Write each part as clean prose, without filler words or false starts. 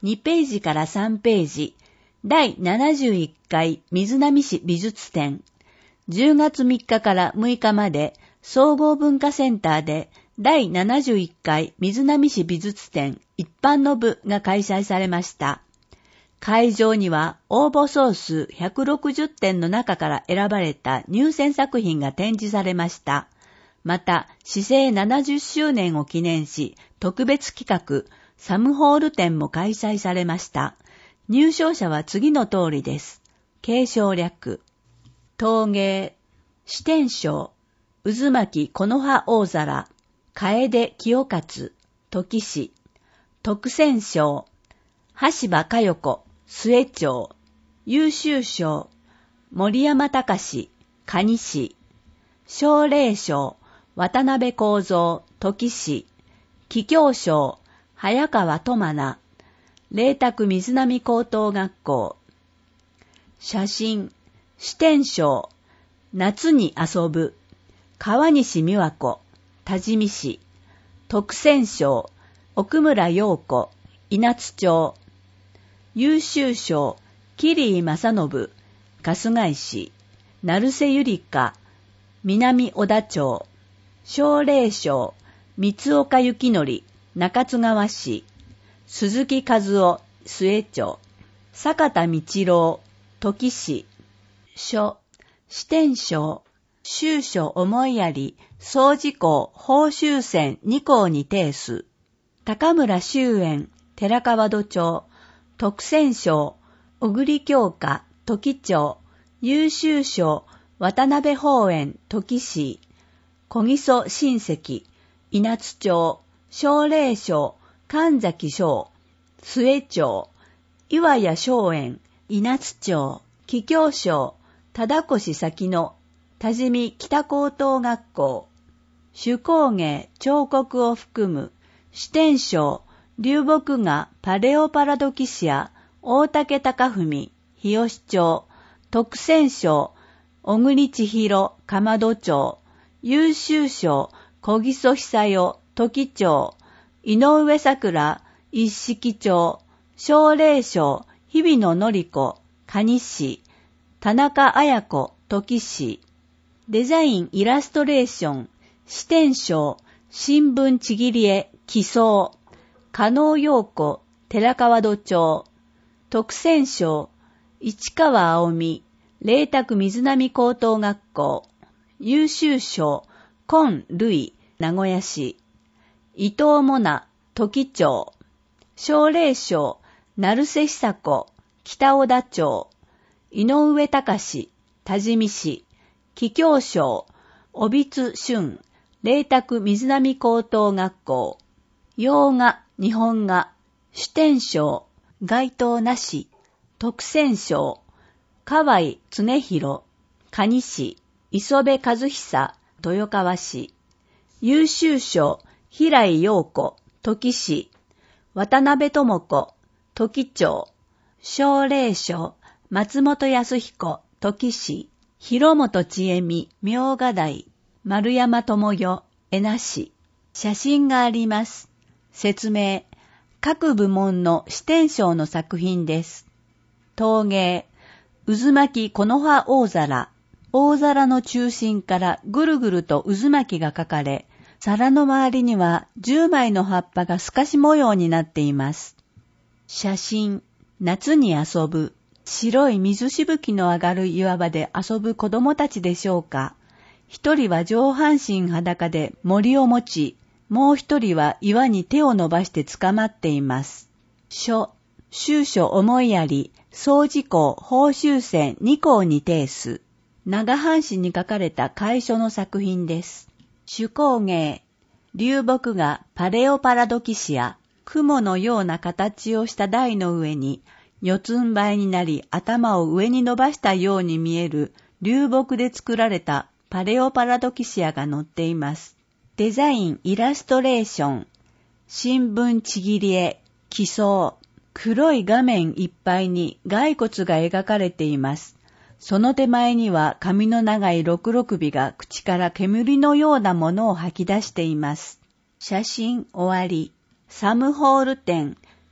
2ページから3ページ、第71回水波市美術展、10月3日から6日まで総合文化センターで第71回水波市美術展一般の部が開催されました。会場には応募総数160点の中から選ばれた入選作品が展示されました。また、市政70周年を記念し、特別企画、サムホール展も開催されました。入賞者は次の通りです。継承略。陶芸、四天賞、渦巻木の葉大皿、楓清勝、土岐市、特選賞、橋場佳代子、末町、優秀賞、森山隆、蟹市、奨励賞、渡辺幸三、土岐市、桔梗賞、早川智奈、麗澤水波高等学校。写真、四天賞、夏に遊ぶ、川西美和子、多治見市、特選賞、奥村陽子、稲津町、優秀賞、桐井正信、春日井市、成瀬ゆりか、南小田町、奨励賞、三岡幸則、中津川市、鈴木和夫、末町、坂田道郎、土岐市、四天賞、修書思いやり、総事項、報酬選2項に提出、高村修園、寺川戸町、特選賞、小栗京香、土岐町、優秀賞、渡辺法園、土岐市、小木曽親戚、稲津町、奨励賞、神崎翔、末町、岩谷松園、稲津町、桔梗賞、忠越先の、多治見北高等学校、手工芸、彫刻を含む、四天賞、流木画パレオパラドキシア、大竹隆文、日吉町、特選賞、小栗千尋、鎌戸町、優秀賞、小木曽久代、土岐町、井上桜、一色町、奨励賞、日比野典子、蟹市、田中綾子、土岐市、デザインイラストレーション、四天賞、新聞ちぎり絵、奇想、加納陽子、寺川戸町、特選賞、市川青美、麗澤水波高等学校、優秀賞、今類、名古屋市、伊藤モナ、土岐町、奨励賞、成瀬久子、北小田町、井上隆、多治見市、桔梗賞、帯津俊、麗澤水波高等学校、洋画、日本画、四天賞、該当なし、特選賞、河合常弘、蟹市、磯部和久、豊川市、優秀賞、平井陽子、土岐市、渡辺智子、土岐町、奨励賞、松本康彦、土岐市、広本千恵美、明賀台、丸山智代、江那市。写真があります。説明。各部門の四天賞の作品です。陶芸。渦巻き木の葉大皿。大皿の中心からぐるぐると渦巻きが描かれ、皿の周りには10枚の葉っぱが透かし模様になっています。写真。夏に遊ぶ。白い水しぶきの上がる岩場で遊ぶ子供たちでしょうか。一人は上半身裸で森を持ち、もう一人は岩に手を伸ばして捕まっています。書、修書思いやり、総事項、報酬選2項に提出。長半紙に書かれた楷書の作品です。手工芸、流木画パレオパラドキシア、雲のような形をした台の上に、四つん這いになり頭を上に伸ばしたように見える流木で作られたパレオパラドキシアが載っています。デザインイラストレーション、新聞ちぎり絵、奇想、黒い画面いっぱいに骸骨が描かれています。その手前には髪の長い六六尾が口から煙のようなものを吐き出しています。写真終わり。サムホール展、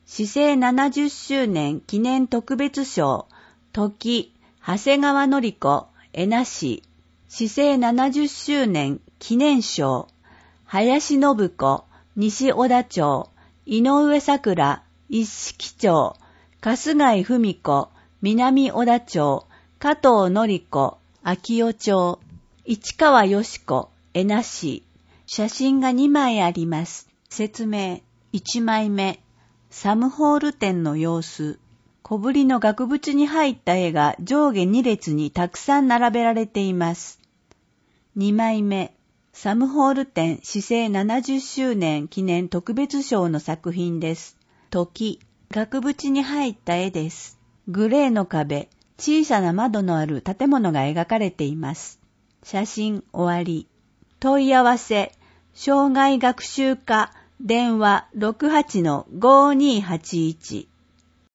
市政70周年記念特別賞、時、長谷川典子、江那市。市政70周年記念賞、林信子、西小田町、井上桜、一色町、春日井文子、南小田町、加藤典子、秋代町、市川よし子、江那市。写真が2枚あります。説明。1枚目。サムホール展の様子。小ぶりの額縁に入った絵が上下2列にたくさん並べられています。2枚目。サムホール展市政70周年記念特別賞の作品です。時。額縁に入った絵です。グレーの壁、小さな窓のある建物が描かれています。写真終わり。問い合わせ、障害学習課、電話 68-5281